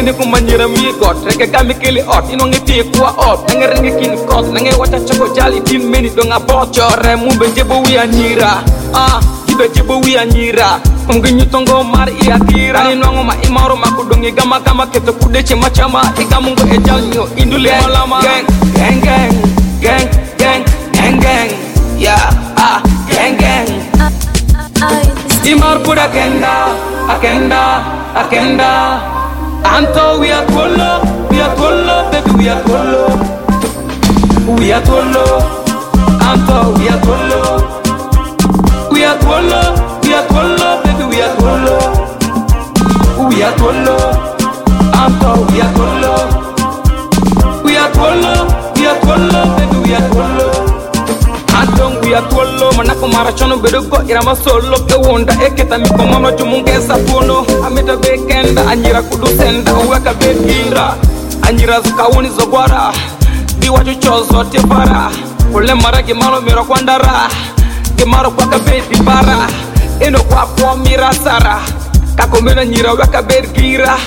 Kini kumanyira mi got rege kami kili ot ino ngiti kwa ot nange renge kini kot nange wacha choko jali tin meni donga bocho remu benjebo wi anyira ibe jebo wi anyira Mgenyu tongo mar iakira Ni nwango ma imaro makudongi gama gama keto kudeche machama Ika mungo ejal nyo indule malama Gang, gang, gang, gang, gang, gang, gang Yeah, gang, gang Imar pura kenda, akenda Anto we are twolo, baby we are twolo Anto we are twolo We are twolo, baby we are twolo Anto we are twolo We are twolo, baby we are twolo Antong we are twolo, manako marachono bedogo irama solo Pe wonda eketa miko mama jumunge sapuno Amita bekenda, anyira kudu senda uweka begira Anyira zukawuni zogwara Biwa chuchozo tefara Kule mara kimalo miro kwandara Kimaro kwa kabeti bara Eno kwa kwa mira sara Kakomena nyira weka begira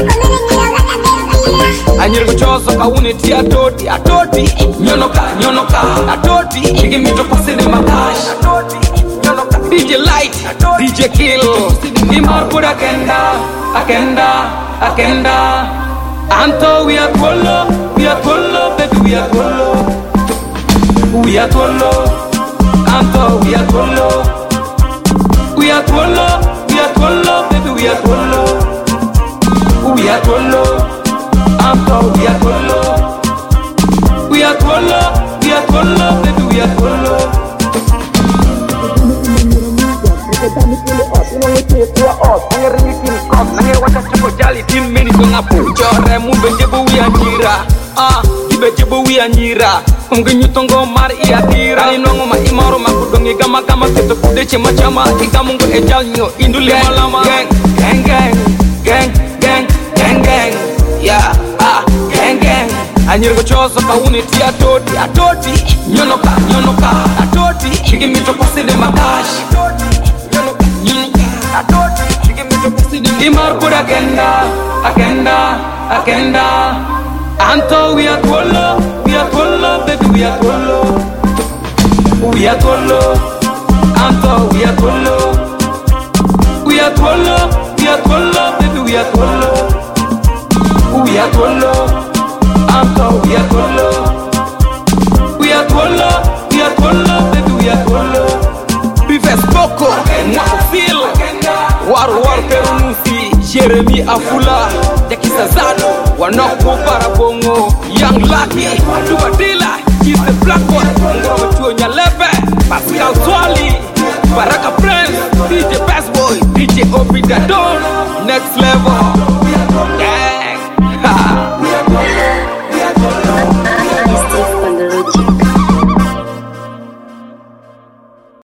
Anyira kuchozo kawuni ti atoti Nyonoka, atoti Chigi mito kwa cinema cash DJ Light, DJ Kill Imar pura akenda Anto we are twolo, baby we are twolo Anto we are twolo baby we are twolo Anto we are twolo baby we are twolo Nange wacha choko jali tin meni donga pucho Remu benjebo wi anyira Ibe jebo wi anyira Mgenyu tongo mar iatira Ni nwango ma imaro makudongi gama gama keto kudeche machama Ika mungo ejal nyo indule malama Gang, gang, gang, gang, gang, gang, gang Yeah, gang, gang Anyira kuchozo kawuni ti atoti Nyonoka, atoti Chigi mito kwa cinema cash Imar pura akenda Anto we are twolo, baby we are twolo Anto we are twolo baby we are twolo Anto we are twolo baby we are twolo Bives Boko, Mwako Phil Waru Perunusi Jeremy Afula Jakisa Zado Wanoko Parabongo Young Lucky Aduba Dila He's the black boy Ngoma Chuonya Lebe Pascal Swali Baraka Prince DJ Bass Boy DJ Obi Dadon Next Level